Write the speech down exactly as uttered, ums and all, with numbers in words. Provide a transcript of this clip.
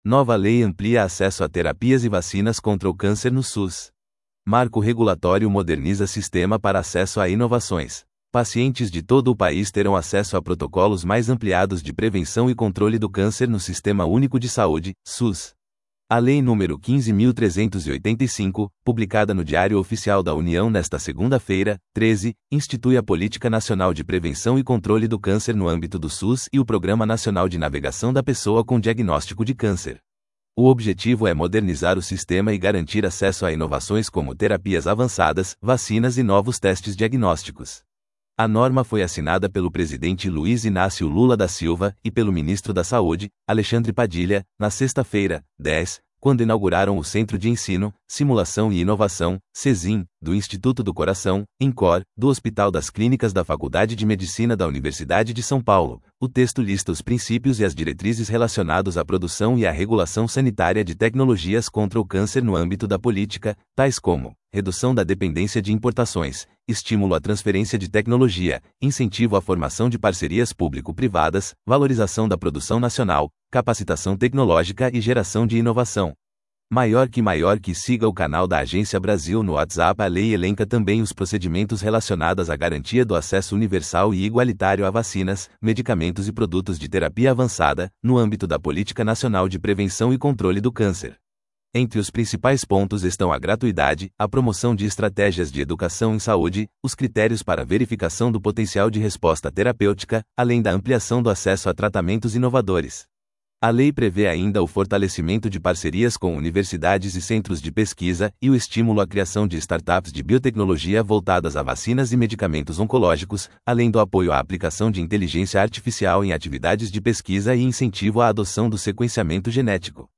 Nova lei amplia acesso a terapias e vacinas contra o câncer no SUS. Marco regulatório moderniza sistema para acesso a inovações. Pacientes de todo o país terão acesso a protocolos mais ampliados de prevenção e controle do câncer no Sistema Único de Saúde, SUS. A Lei nº quinze mil trezentos e oitenta e cinco, publicada no Diário Oficial da União nesta segunda-feira, treze, institui a Política Nacional de Prevenção e Controle do Câncer no âmbito do SUS e o Programa Nacional de Navegação da Pessoa com Diagnóstico de Câncer. O objetivo é modernizar o sistema e garantir acesso a inovações como terapias avançadas, vacinas e novos testes diagnósticos. A norma foi assinada pelo presidente Luiz Inácio Lula da Silva e pelo ministro da Saúde, Alexandre Padilha, na sexta-feira, dez, quando inauguraram o Centro de Ensino, Simulação e Inovação, CESIM, do Instituto do Coração, INCOR, do Hospital das Clínicas da Faculdade de Medicina da Universidade de São Paulo. O texto lista os princípios e as diretrizes relacionados à produção e à regulação sanitária de tecnologias contra o câncer no âmbito da política, tais como redução da dependência de importações, estímulo à transferência de tecnologia, incentivo à formação de parcerias público-privadas, valorização da produção nacional, capacitação tecnológica e geração de inovação. Maior que maior que siga o canal da Agência Brasil no WhatsApp. A lei elenca também os procedimentos relacionados à garantia do acesso universal e igualitário a vacinas, medicamentos e produtos de terapia avançada, no âmbito da Política Nacional de Prevenção e Controle do Câncer. Entre os principais pontos estão a gratuidade, a promoção de estratégias de educação em saúde, os critérios para verificação do potencial de resposta terapêutica, além da ampliação do acesso a tratamentos inovadores. A lei prevê ainda o fortalecimento de parcerias com universidades e centros de pesquisa e o estímulo à criação de startups de biotecnologia voltadas a vacinas e medicamentos oncológicos, além do apoio à aplicação de inteligência artificial em atividades de pesquisa e incentivo à adoção do sequenciamento genético.